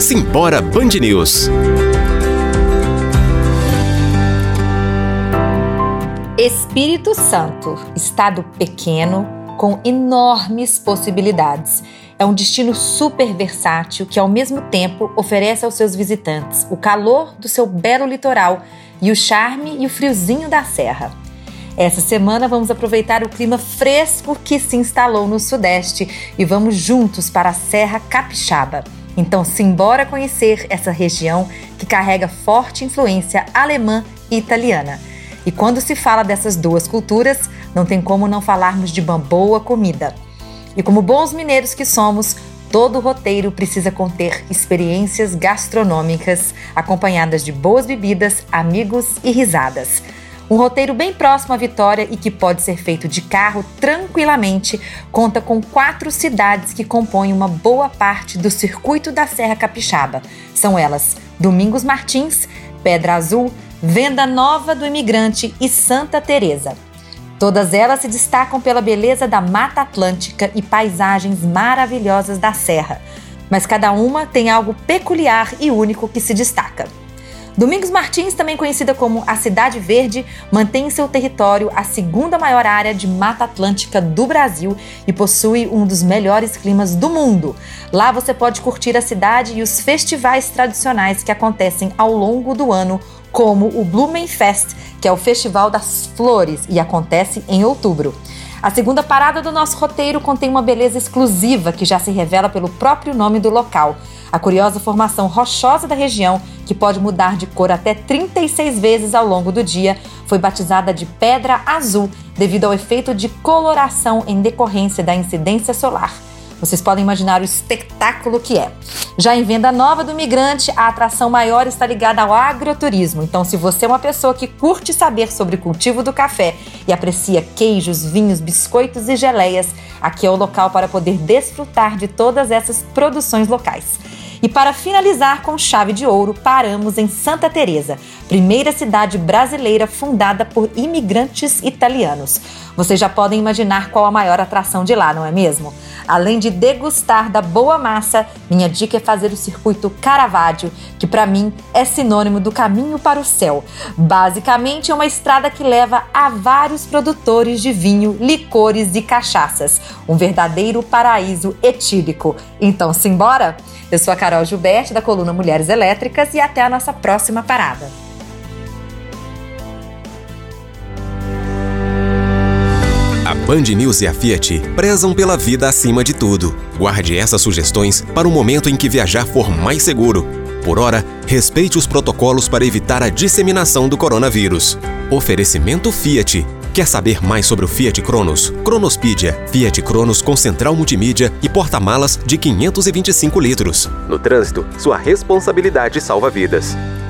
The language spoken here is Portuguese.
Simbora Band News. Espírito Santo, estado pequeno com enormes possibilidades. É um destino super versátil que, ao mesmo tempo, oferece aos seus visitantes o calor do seu belo litoral e o charme e o friozinho da serra. Essa semana vamos aproveitar o clima fresco que se instalou no Sudeste e vamos juntos para a Serra Capixaba. Então, simbora conhecer essa região que carrega forte influência alemã e italiana. E quando se fala dessas duas culturas, não tem como não falarmos de uma boa comida. E como bons mineiros que somos, todo roteiro precisa conter experiências gastronômicas, acompanhadas de boas bebidas, amigos e risadas. Um roteiro bem próximo à Vitória e que pode ser feito de carro tranquilamente, conta com 4 cidades que compõem uma boa parte do circuito da Serra Capixaba. São elas Domingos Martins, Pedra Azul, Venda Nova do Imigrante e Santa Teresa. Todas elas se destacam pela beleza da Mata Atlântica e paisagens maravilhosas da serra, mas cada uma tem algo peculiar e único que se destaca. Domingos Martins, também conhecida como a Cidade Verde, mantém em seu território a 2ª maior área de Mata Atlântica do Brasil e possui um dos melhores climas do mundo. Lá você pode curtir a cidade e os festivais tradicionais que acontecem ao longo do ano, como o Blumenfest, que é o Festival das Flores e acontece em outubro. A segunda parada do nosso roteiro contém uma beleza exclusiva que já se revela pelo próprio nome do local. A curiosa formação rochosa da região, que pode mudar de cor até 36 vezes ao longo do dia, foi batizada de Pedra Azul devido ao efeito de coloração em decorrência da incidência solar. Vocês podem imaginar o espetáculo que é. Já em Venda Nova do Imigrante, a atração maior está ligada ao agroturismo. Então, se você é uma pessoa que curte saber sobre o cultivo do café e aprecia queijos, vinhos, biscoitos e geleias, aqui é o local para poder desfrutar de todas essas produções locais. E para finalizar com chave de ouro, paramos em Santa Teresa, primeira cidade brasileira fundada por imigrantes italianos. Vocês já podem imaginar qual a maior atração de lá, não é mesmo? Além de degustar da boa massa, minha dica é fazer o circuito Caravaggio, que para mim é sinônimo do caminho para o céu. Basicamente é uma estrada que leva a vários produtores de vinho, licores e cachaças. Um verdadeiro paraíso etílico. Então, simbora? Eu sou a Carol Gilberti, da coluna Mulheres Elétricas, e até a nossa próxima parada. A Band News e a Fiat prezam pela vida acima de tudo. Guarde essas sugestões para o momento em que viajar for mais seguro. Por hora, respeite os protocolos para evitar a disseminação do coronavírus. Oferecimento Fiat. Quer saber mais sobre o Fiat Cronos? Cronospedia. Fiat Cronos com central multimídia e porta-malas de 525 litros. No trânsito, sua responsabilidade salva vidas.